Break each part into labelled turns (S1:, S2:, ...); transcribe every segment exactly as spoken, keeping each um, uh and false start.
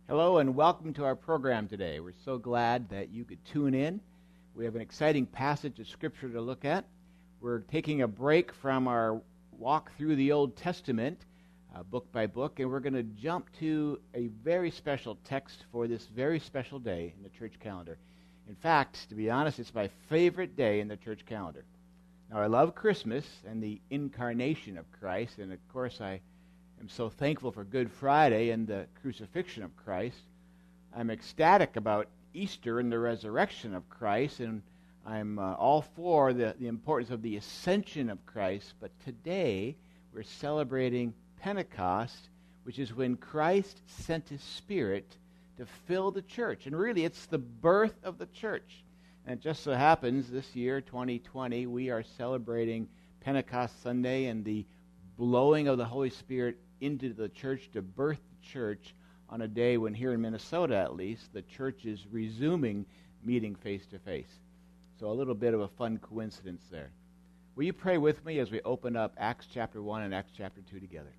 S1: Hello and welcome to our program today. We're so glad that you could tune in. We have an exciting passage of Scripture to look at. We're taking a break from our walk through the Old Testament, uh, book by book, and we're going to jump to a very special text for this very special day in the church calendar. In fact, to be honest, it's my favorite day in the church calendar. Now, I love Christmas and the incarnation of Christ, and of course I I'm so thankful for Good Friday and the crucifixion of Christ. I'm ecstatic about Easter and the resurrection of Christ, and I'm uh, all for the, the importance of the ascension of Christ. But today, we're celebrating Pentecost, which is when Christ sent His Spirit to fill the church. And really, it's the birth of the church. And it just so happens this year, twenty twenty, we are celebrating Pentecost Sunday and the blowing of the Holy Spirit into the church to birth the church on a day when here in Minnesota, at least, the church is resuming meeting face-to-face. So a little bit of a fun coincidence there. Will you pray with me as we open up Acts chapter one and Acts chapter two together?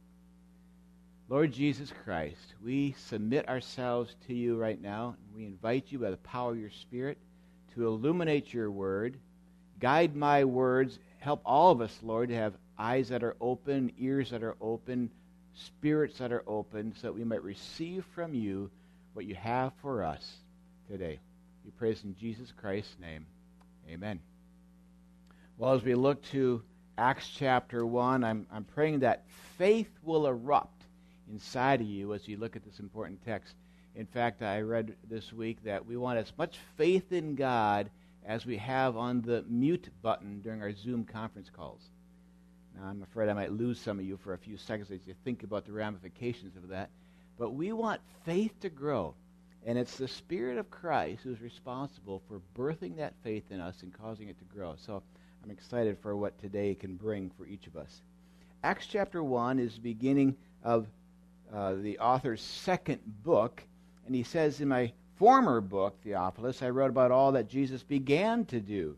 S1: Lord Jesus Christ, we submit ourselves to you right now. We invite you by the power of your Spirit to illuminate your word, guide my words, help all of us, Lord, to have eyes that are open, ears that are open, spirits that are open, so that we might receive from you what you have for us today. We praise in Jesus Christ's name. Amen. Well, as we look to Acts chapter one, I'm, I'm praying that faith will erupt inside of you as you look at this important text. In fact, I read this week that we want as much faith in God as we have on the mute button during our Zoom conference calls. Now, I'm afraid I might lose some of you for a few seconds as you think about the ramifications of that. But we want faith to grow. And it's the Spirit of Christ who's responsible for birthing that faith in us and causing it to grow. So I'm excited for what today can bring for each of us. Acts chapter one is the beginning of uh, the author's second book. And he says, in my former book, Theophilus, I wrote about all that Jesus began to do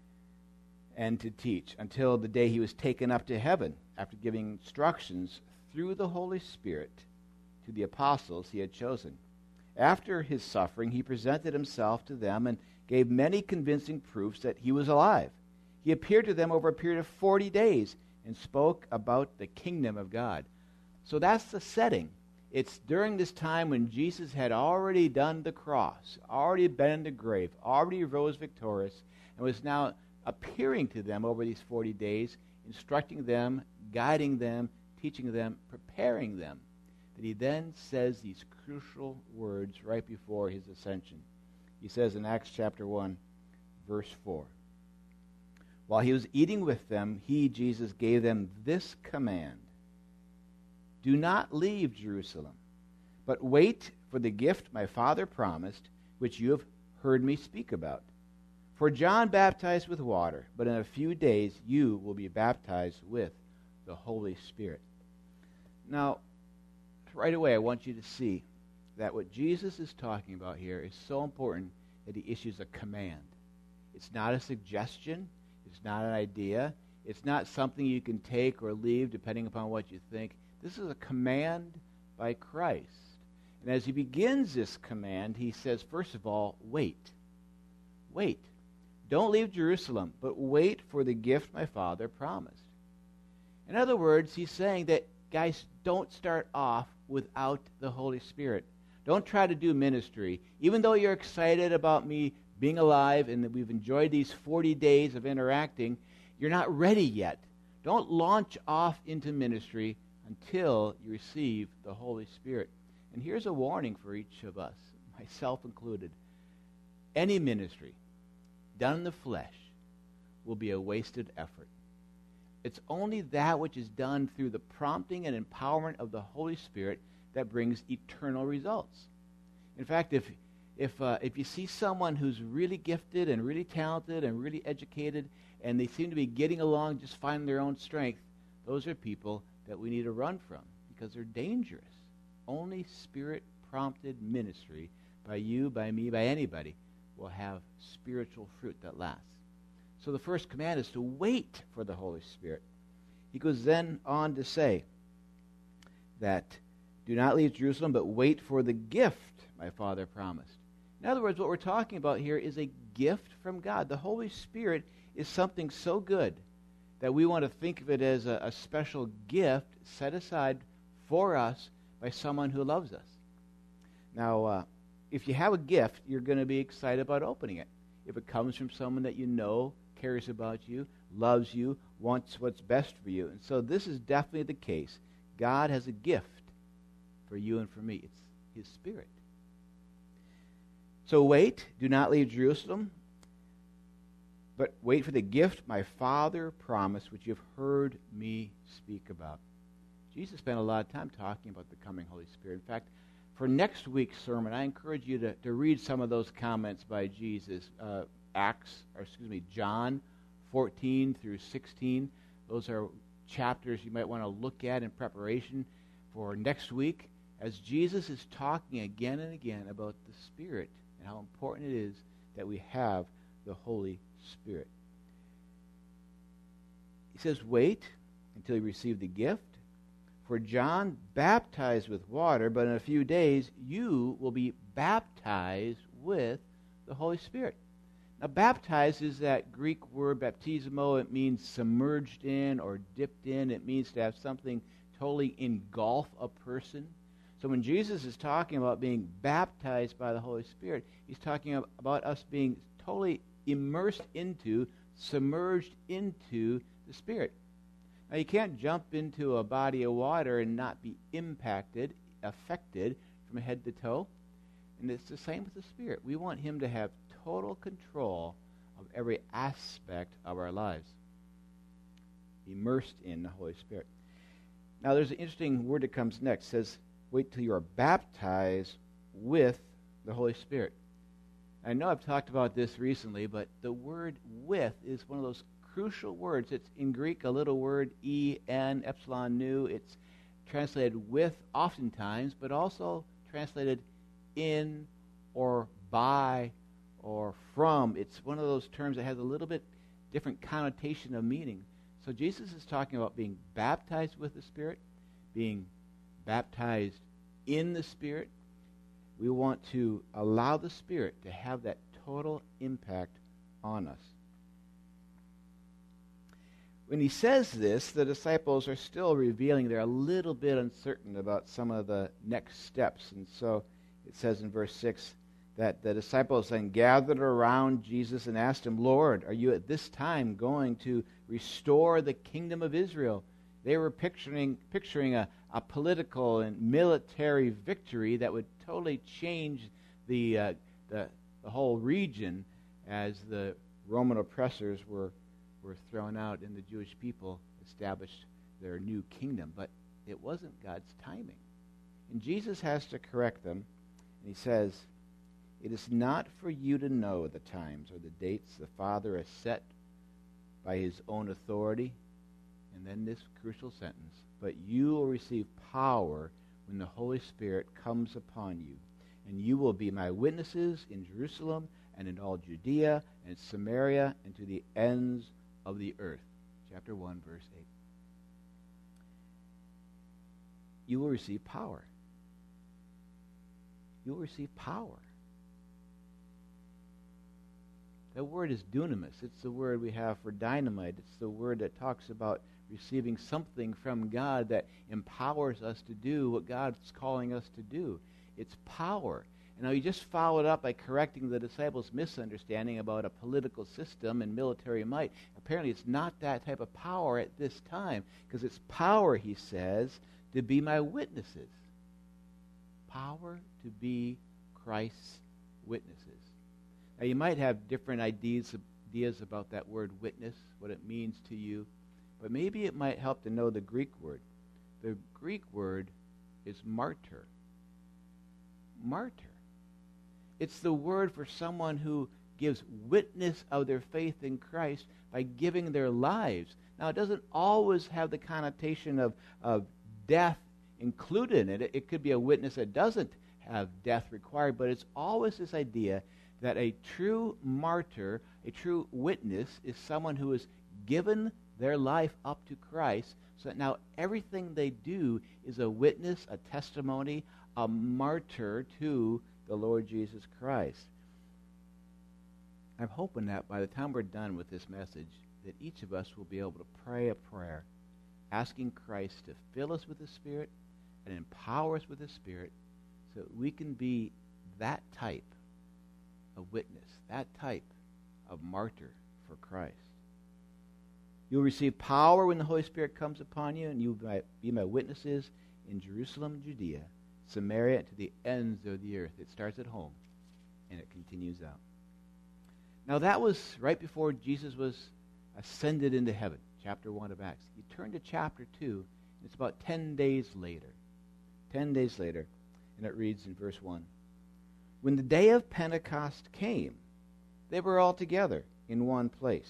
S1: and to teach until the day he was taken up to heaven after giving instructions through the Holy Spirit to the apostles he had chosen. After his suffering, he presented himself to them and gave many convincing proofs that he was alive. He appeared to them over a period of forty days and spoke about the kingdom of God. So that's the setting. It's during this time when Jesus had already done the cross, already been in the grave, already rose victorious, and was now appearing to them over these forty days, instructing them, guiding them, teaching them, preparing them, that he then says these crucial words right before his ascension. He says in Acts chapter one, verse four, while he was eating with them, he, Jesus, gave them this command: do not leave Jerusalem, but wait for the gift my Father promised, which you have heard me speak about. For John baptized with water, but in a few days you will be baptized with the Holy Spirit. Now, right away I want you to see that what Jesus is talking about here is so important that he issues a command. It's not a suggestion. It's not an idea. It's not something you can take or leave depending upon what you think. This is a command by Christ. And as he begins this command, he says, first of all, wait. Wait. Don't leave Jerusalem, but wait for the gift my Father promised. In other words, he's saying that, guys, don't start off without the Holy Spirit. Don't try to do ministry. Even though you're excited about me being alive and that we've enjoyed these forty days of interacting, you're not ready yet. Don't launch off into ministry until you receive the Holy Spirit. And here's a warning for each of us, myself included. Any ministry done in the flesh will be a wasted effort. It's only that which is done through the prompting and empowerment of the Holy Spirit that brings eternal results. In fact, if if uh, if you see someone who's really gifted and really talented and really educated, and they seem to be getting along just finding their own strength, those are people that we need to run from because they're dangerous. Only Spirit-prompted ministry by you, by me, by anybody will have spiritual fruit that lasts. So the first command is to wait for the Holy Spirit. He goes then on to say that do not leave Jerusalem, but wait for the gift my Father promised. In other words, what we're talking about here is a gift from God. The Holy Spirit is something so good that we want to think of it as a, a special gift set aside for us by someone who loves us. Now, uh, if you have a gift, you're going to be excited about opening it. If it comes from someone that you know, cares about you, loves you, wants what's best for you. And so this is definitely the case. God has a gift for you and for me. It's His Spirit. So wait, do not leave Jerusalem, but wait for the gift my Father promised, which you've heard me speak about. Jesus spent a lot of time talking about the coming Holy Spirit. In fact, for next week's sermon, I encourage you to, to read some of those comments by Jesus. Uh, Acts, or excuse me, John fourteen through sixteen. Those are chapters you might want to look at in preparation for next week, as Jesus is talking again and again about the Spirit and how important it is that we have the Holy Spirit. He says, wait until you receive the gift. For John baptized with water, but in a few days you will be baptized with the Holy Spirit. Now, baptized is that Greek word baptismo. It means submerged in or dipped in. It means to have something totally engulf a person. So when Jesus is talking about being baptized by the Holy Spirit, he's talking about us being totally immersed into, submerged into the Spirit. Now, you can't jump into a body of water and not be impacted, affected from head to toe. And it's the same with the Spirit. We want Him to have total control of every aspect of our lives, immersed in the Holy Spirit. Now, there's an interesting word that comes next. It says, wait till you are baptized with the Holy Spirit. I know I've talked about this recently, but the word with is one of those crucial words. It's in Greek a little word, E N, epsilon nu. It's translated with oftentimes, but also translated in or by or from. It's one of those terms that has a little bit different connotation of meaning. So Jesus is talking about being baptized with the Spirit, being baptized in the Spirit. We want to allow the Spirit to have that total impact on us. When he says this, the disciples are still revealing they're a little bit uncertain about some of the next steps. And so it says in verse six that the disciples then gathered around Jesus and asked him, Lord, are you at this time going to restore the kingdom of Israel? They were picturing picturing a, a political and military victory that would totally change the, uh, the the whole region as the Roman oppressors were were thrown out and the Jewish people established their new kingdom. But it wasn't God's timing. And Jesus has to correct them. And he says, it is not for you to know the times or the dates the Father has set by his own authority. And then this crucial sentence, but you will receive power when the Holy Spirit comes upon you. And you will be my witnesses in Jerusalem and in all Judea and Samaria and to the ends of the earth. Chapter one, verse eight. You will receive power. You will receive power. That word is dunamis. It's the word we have for dynamite. It's the word that talks about receiving something from God that empowers us to do what God's calling us to do. It's power. And now you just follow it up by correcting the disciples' misunderstanding about a political system and military might. Apparently it's not that type of power at this time, because it's power, he says, to be my witnesses. Power to be Christ's witnesses. Now you might have different ideas, ideas about that word witness, what it means to you, but maybe it might help to know the Greek word. The Greek word is martyr. Martyr. It's the word for someone who gives witness of their faith in Christ by giving their lives. Now, it doesn't always have the connotation of, of death included in it. It could be a witness that doesn't have death required, but it's always this idea that a true martyr, a true witness, is someone who has given their life up to Christ So that now everything they do is a witness, a testimony, a martyr to the Lord Jesus Christ. I'm hoping that by the time we're done with this message, that each of us will be able to pray a prayer asking Christ to fill us with the Spirit and empower us with the Spirit so that we can be that type of witness, that type of martyr for Christ. You'll receive power when the Holy Spirit comes upon you, and you'll be my witnesses in Jerusalem, Judea, Samaria, and to the ends of the earth. It starts at home, and it continues out. Now that was right before Jesus was ascended into heaven, chapter one of Acts. You turn to chapter two, and it's about ten days later. Ten days later, and it reads in verse one, when the day of Pentecost came, they were all together in one place.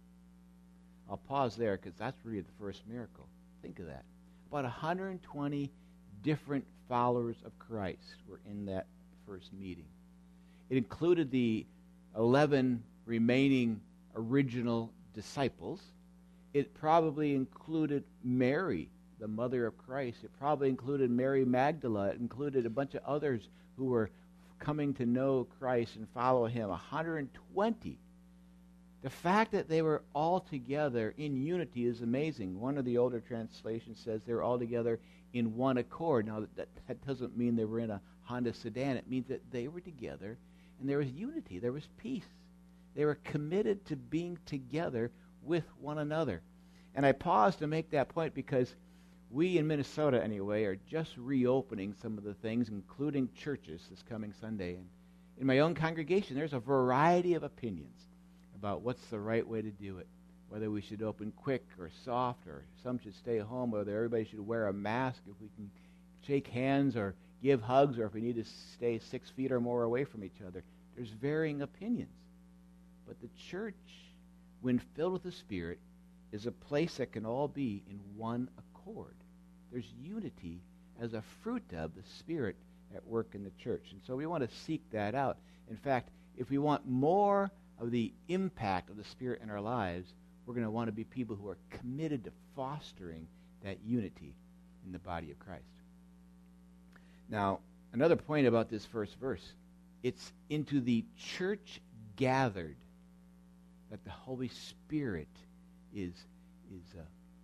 S1: I'll pause there because that's really the first miracle. Think of that. About one hundred twenty different followers of Christ were in that first meeting. It included the eleven remaining original disciples. It probably included Mary, the mother of Christ. It probably included Mary Magdalene. It included a bunch of others who were coming to know Christ and follow him. one hundred twenty. The fact that they were all together in unity is amazing. One of the older translations says they were all together in one accord. Now, that, that doesn't mean they were in a Honda sedan. It means that they were together and there was unity. There was peace. They were committed to being together with one another. And I pause to make that point because we in Minnesota, anyway, are just reopening some of the things, including churches this coming Sunday. And in my own congregation, there's a variety of opinions about what's the right way to do it, whether we should open quick or soft, or some should stay home, whether everybody should wear a mask, if we can shake hands or give hugs, or if we need to stay six feet or more away from each other. There's varying opinions. But the church, when filled with the Spirit, is a place that can all be in one accord. There's unity as a fruit of the Spirit at work in the church. And so we want to seek that out. In fact, if we want more of the impact of the Spirit in our lives, we're going to want to be people who are committed to fostering that unity in the body of Christ. Now, another point about this first verse, it's into the church gathered that the Holy Spirit is, is, uh,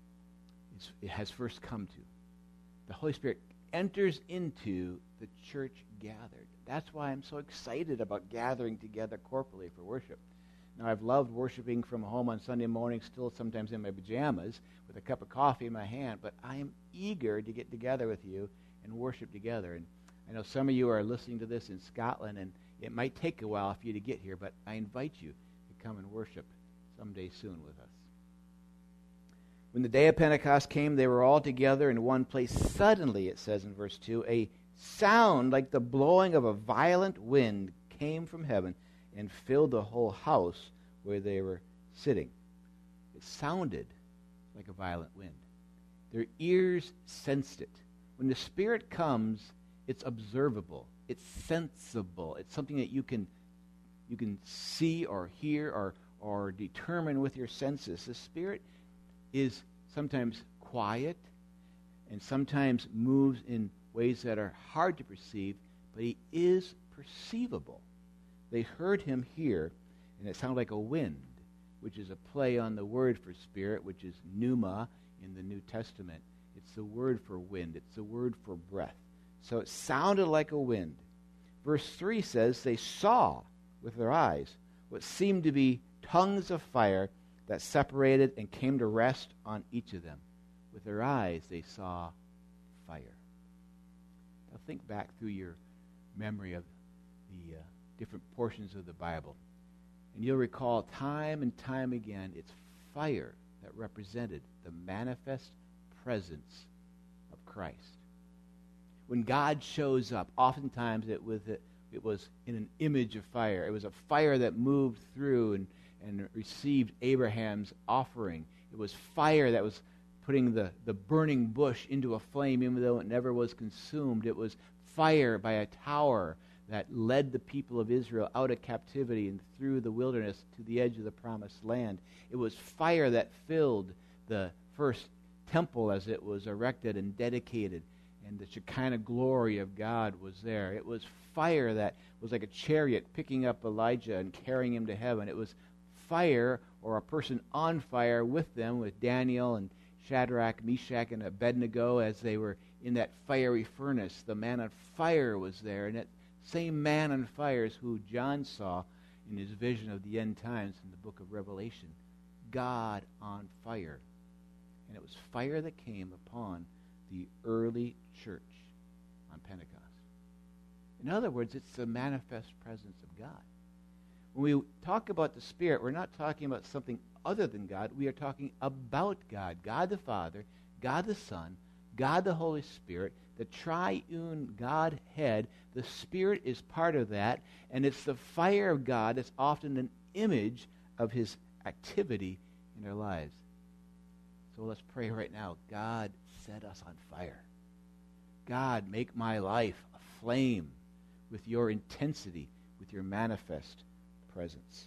S1: is it has first come to. The Holy Spirit enters into the church gathered. That's why I'm so excited about gathering together corporately for worship. Now, I've loved worshiping from home on Sunday morning, still sometimes in my pajamas, with a cup of coffee in my hand, but I am eager to get together with you and worship together. And I know some of you are listening to this in Scotland, and it might take a while for you to get here, but I invite you to come and worship someday soon with us. When the day of Pentecost came, they were all together in one place. Suddenly, it says in verse two, a sound like the blowing of a violent wind came from heaven and filled the whole house where they were sitting. It sounded like a violent wind. Their ears sensed it. When the Spirit comes, it's observable. It's sensible. It's something that you can you can see or hear or, or determine with your senses. The Spirit is sometimes quiet and sometimes moves in ways that are hard to perceive, but he is perceivable. They heard him here, and it sounded like a wind, which is a play on the word for spirit, which is pneuma in the New Testament. It's the word for wind. It's the word for breath. So it sounded like a wind. Verse three says, they saw with their eyes what seemed to be tongues of fire that separated and came to rest on each of them. With their eyes, they saw fire. Now think back through your memory of the uh, different portions of the Bible, and you'll recall time and time again it's fire that represented the manifest presence of Christ. When God shows up, oftentimes it was, it, it was in an image of fire. It was a fire that moved through and, and received Abraham's offering. It was fire that was putting the, the burning bush into a flame even though it never was consumed. It was fire by a tower that led the people of Israel out of captivity and through the wilderness to the edge of the promised land. It was fire that filled the first temple as it was erected and dedicated, and the Shekinah glory of God was there. It was fire that was like a chariot picking up Elijah and carrying him to heaven. It was fire, or a person on fire with them, with Daniel and Shadrach, Meshach, and Abednego as they were in that fiery furnace. The man on fire was there, and that same man on fire is who John saw in his vision of the end times in the book of Revelation. God on fire. And it was fire that came upon the early church on Pentecost. In other words, it's the manifest presence of God. When we talk about the Spirit, we're not talking about something other than God. We are talking about God. God the Father, God the Son, God the Holy Spirit, the triune Godhead. The Spirit is part of that, and it's the fire of God that's often an image of His activity in our lives. So let's pray right now. God, set us on fire. God, make my life aflame with your intensity, with your manifest presence.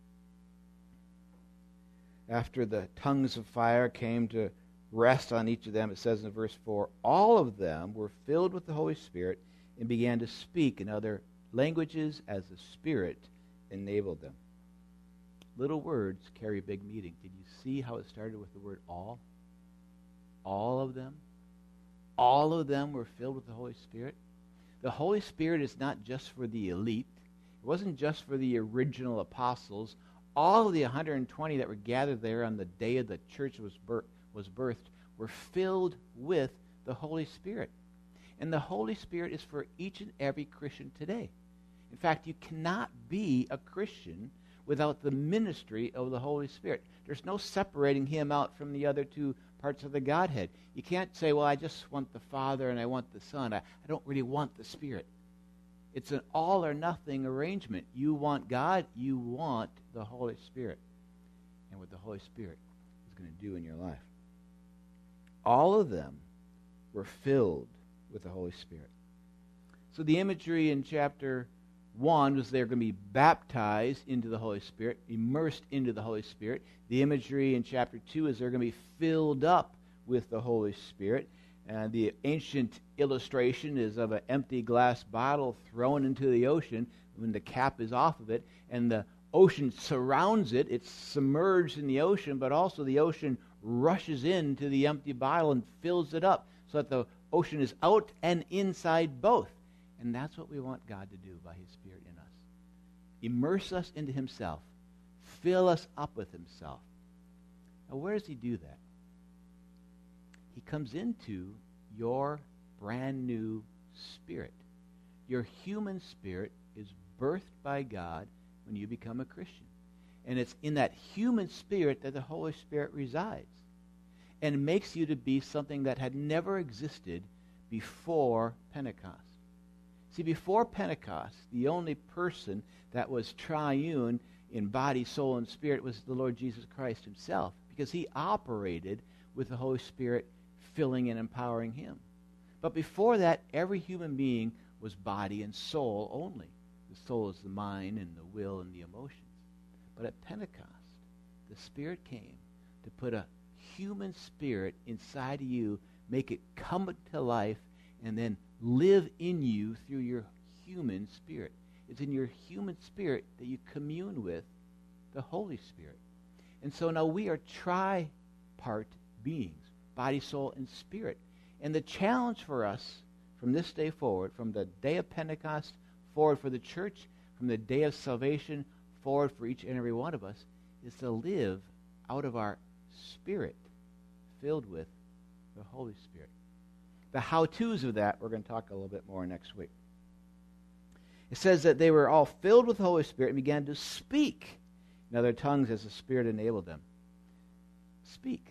S1: After the tongues of fire came to rest on each of them, it says in verse four, all of them were filled with the Holy Spirit and began to speak in other languages as the Spirit enabled them. Little words carry big meaning. Did you see how it started with the word all? All of them? All of them were filled with the Holy Spirit. The Holy Spirit is not just for the elite. It wasn't just for the original apostles. All of the one hundred twenty that were gathered there on the day of the church was, bir- was birthed were filled with the Holy Spirit. And the Holy Spirit is for each and every Christian today. In fact, you cannot be a Christian without the ministry of the Holy Spirit. There's no separating Him out from the other two parts of the Godhead. You can't say, well, I just want the Father and I want the Son. I, I don't really want the Spirit. It's an all or nothing arrangement. You want God, you want the Holy Spirit. And what the Holy Spirit is going to do in your life. All of them were filled with the Holy Spirit. So the imagery in chapter one was they're going to be baptized into the Holy Spirit, immersed into the Holy Spirit. The imagery in chapter two is they're going to be filled up with the Holy Spirit. And the ancient illustration is of an empty glass bottle thrown into the ocean when the cap is off of it, and the ocean surrounds it. It's submerged in the ocean, but also the ocean rushes into the empty bottle and fills it up so that the ocean is out and inside both. And that's what we want God to do by His Spirit in us. Immerse us into Himself. Fill us up with Himself. Now, where does He do that? He comes into your brand new spirit. Your human spirit is birthed by God when you become a Christian. And it's in that human spirit that the Holy Spirit resides and makes you to be something that had never existed before Pentecost. See, before Pentecost, the only person that was triune in body, soul, and spirit was the Lord Jesus Christ Himself, because He operated with the Holy Spirit filling and empowering Him. But before that, every human being was body and soul only. The soul is the mind and the will and the emotions. But at Pentecost, the Spirit came to put a human spirit inside of you, make it come to life, and then live in you through your human spirit. It's in your human spirit that you commune with the Holy Spirit. And so now we are tripart beings, body, soul, and spirit. And the challenge for us from this day forward, from the day of Pentecost forward for the church, from the day of salvation forward for each and every one of us, is to live out of our spirit filled with the Holy Spirit. The how-tos of that, we're going to talk a little bit more next week. It says that they were all filled with the Holy Spirit and began to speak in other tongues as the Spirit enabled them. Speak.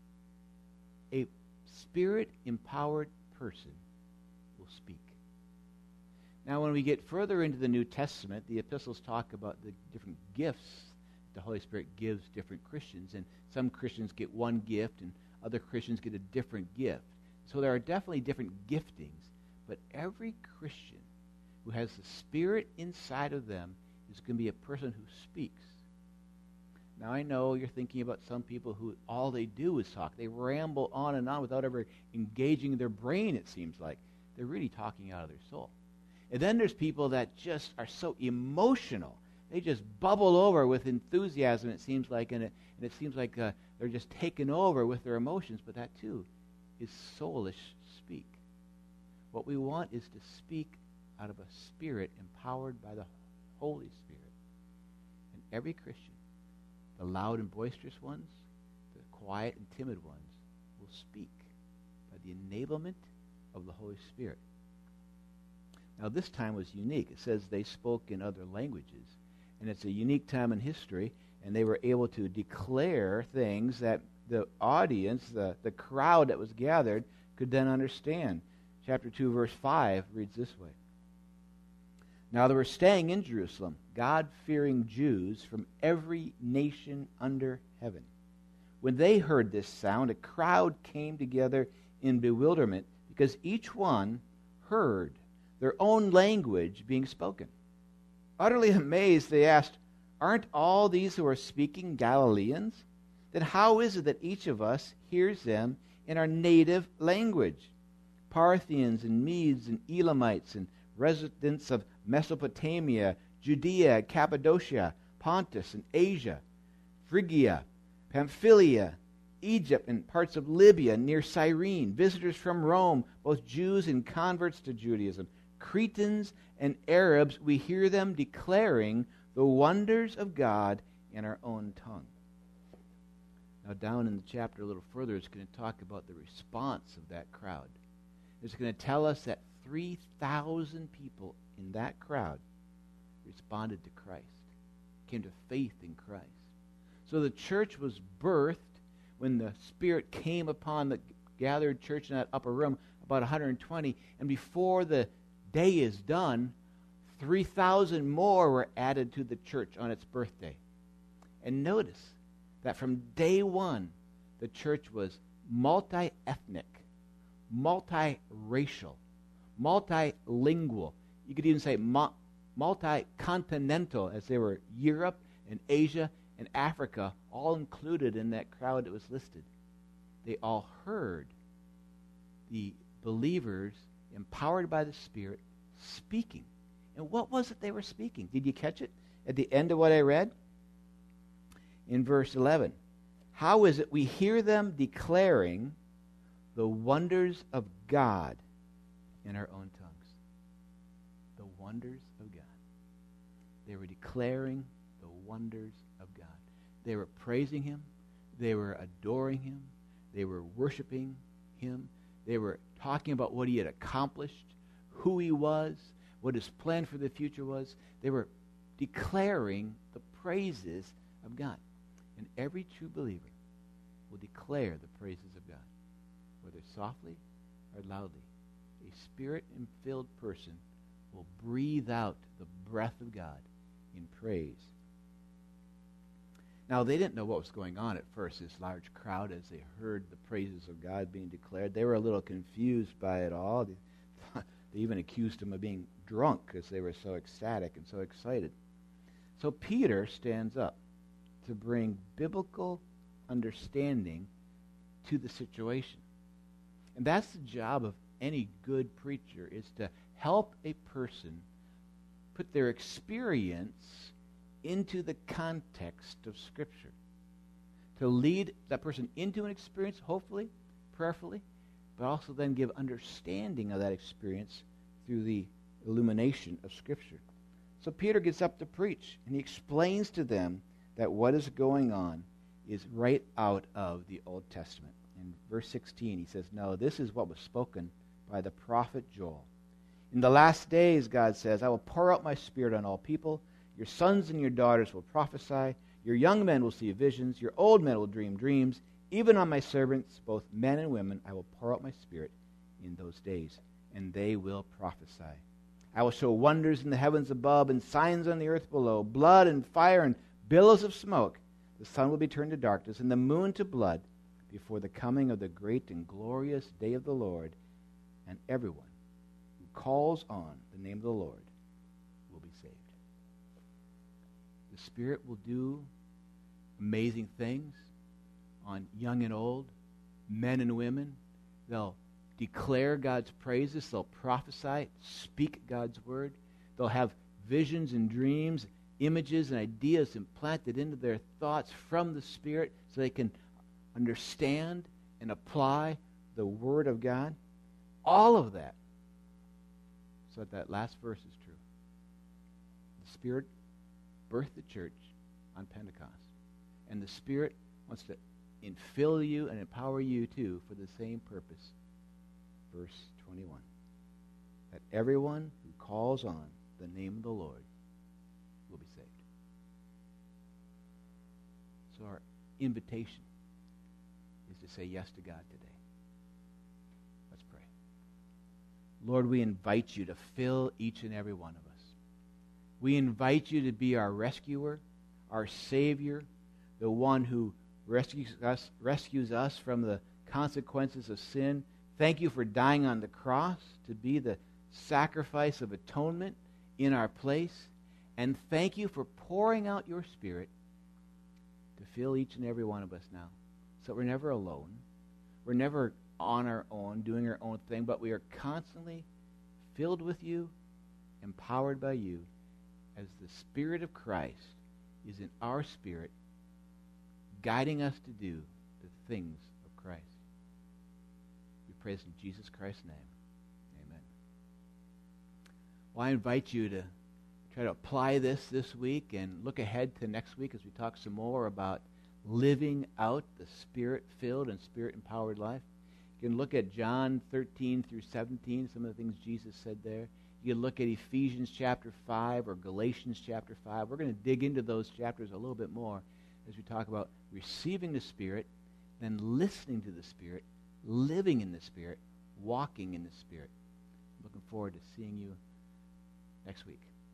S1: A Spirit-empowered person will speak. Now, when we get further into the New Testament, the epistles talk about the different gifts the Holy Spirit gives different Christians, and some Christians get one gift and other Christians get a different gift. So there are definitely different giftings, but every Christian who has the Spirit inside of them is going to be a person who speaks. Now, I know you're thinking about some people who all they do is talk. They ramble on and on without ever engaging their brain, it seems like. They're really talking out of their soul. And then there's people that just are so emotional. They just bubble over with enthusiasm, it seems like, and it, and it seems like uh, they're just taken over with their emotions, but that, too, is soulish speak. What we want is to speak out of a spirit empowered by the Holy Spirit. And every Christian, the loud and boisterous ones, the quiet and timid ones, will speak by the enablement of the Holy Spirit. Now, this time was unique. It says they spoke in other languages. And it's a unique time in history, and they were able to declare things that the audience, the, the crowd that was gathered, could then understand. Chapter two, verse five reads this way. Now there were staying in Jerusalem God-fearing Jews from every nation under heaven. When they heard this sound, a crowd came together in bewilderment, because each one heard their own language being spoken. Utterly amazed, they asked, "Aren't all these who are speaking Galileans? Then how is it that each of us hears them in our native language?" Parthians and Medes and Elamites and residents of Mesopotamia, Judea, Cappadocia, Pontus and Asia, Phrygia, Pamphylia, Egypt and parts of Libya near Cyrene, visitors from Rome, both Jews and converts to Judaism, Cretans and Arabs, we hear them declaring the wonders of God in our own tongue. Now down in the chapter a little further, it's going to talk about the response of that crowd. It's going to tell us that three thousand people in that crowd responded to Christ, came to faith in Christ. So the church was birthed when the Spirit came upon the gathered church in that upper room, about one hundred twenty, and before the day is done, three thousand more were added to the church on its birthday. And notice that from day one, the church was multi-ethnic, multi-racial, multilingual. You could even say mu- multi-continental, as there were Europe and Asia and Africa all included in that crowd that was listed. They all heard the believers, empowered by the Spirit, speaking. And what was it they were speaking? Did you catch it at the end of what I read? In verse eleven. How is it we hear them declaring the wonders of God in our own tongues? The wonders of God. They were declaring the wonders of God. They were praising Him. They were adoring Him. They were worshiping Him. They were talking about what He had accomplished, who He was, what His plan for the future was. They were declaring the praises of God. And every true believer will declare the praises of God, whether softly or loudly. A Spirit-filled person will breathe out the breath of God in praise. Now, they didn't know what was going on at first, this large crowd, as they heard the praises of God being declared. They were a little confused by it all. They, they even accused Him of being drunk because they were so ecstatic and so excited. So Peter stands up to bring biblical understanding to the situation. And that's the job of any good preacher, is to help a person put their experience into the context of Scripture. To lead that person into an experience, hopefully, prayerfully, but also then give understanding of that experience through the illumination of Scripture. So Peter gets up to preach, and he explains to them that what is going on is right out of the Old Testament. In verse sixteen, he says, "No, this is what was spoken by the prophet Joel. In the last days, God says, I will pour out my Spirit on all people. Your sons and your daughters will prophesy. Your young men will see visions. Your old men will dream dreams. Even on my servants, both men and women, I will pour out my Spirit in those days, and they will prophesy. I will show wonders in the heavens above and signs on the earth below, blood and fire and billows of smoke. The sun will be turned to darkness and the moon to blood before the coming of the great and glorious day of the Lord, and everyone who calls on the name of the Lord will be saved." The Spirit will do amazing things on young and old, men and women. They'll declare God's praises. They'll prophesy, speak God's word. They'll have visions and dreams, images and ideas implanted into their thoughts from the Spirit so they can understand and apply the Word of God. All of that. So that, that last verse is true. The Spirit birthed the church on Pentecost. And the Spirit wants to infill you and empower you too for the same purpose. Verse twenty-one. That everyone who calls on the name of the Lord will be saved. So our invitation is to say yes to God today. Let's pray. Lord, we invite you to fill each and every one of us. We invite you to be our rescuer, our Savior, the one who rescues us, rescues us from the consequences of sin. Thank you for dying on the cross to be the sacrifice of atonement in our place. And thank you for pouring out your Spirit to fill each and every one of us now. So we're never alone. We're never on our own, doing our own thing, but we are constantly filled with you, empowered by you, as the Spirit of Christ is in our spirit, guiding us to do the things of Christ. We praise in Jesus Christ's name. Amen. Well, I invite you to try to apply this this week and look ahead to next week as we talk some more about living out the Spirit-filled and Spirit-empowered life. You can look at John thirteen through seventeen, some of the things Jesus said there. You can look at Ephesians chapter five or Galatians chapter five. We're going to dig into those chapters a little bit more as we talk about receiving the Spirit, then listening to the Spirit, living in the Spirit, walking in the Spirit. I'm looking forward to seeing you next week.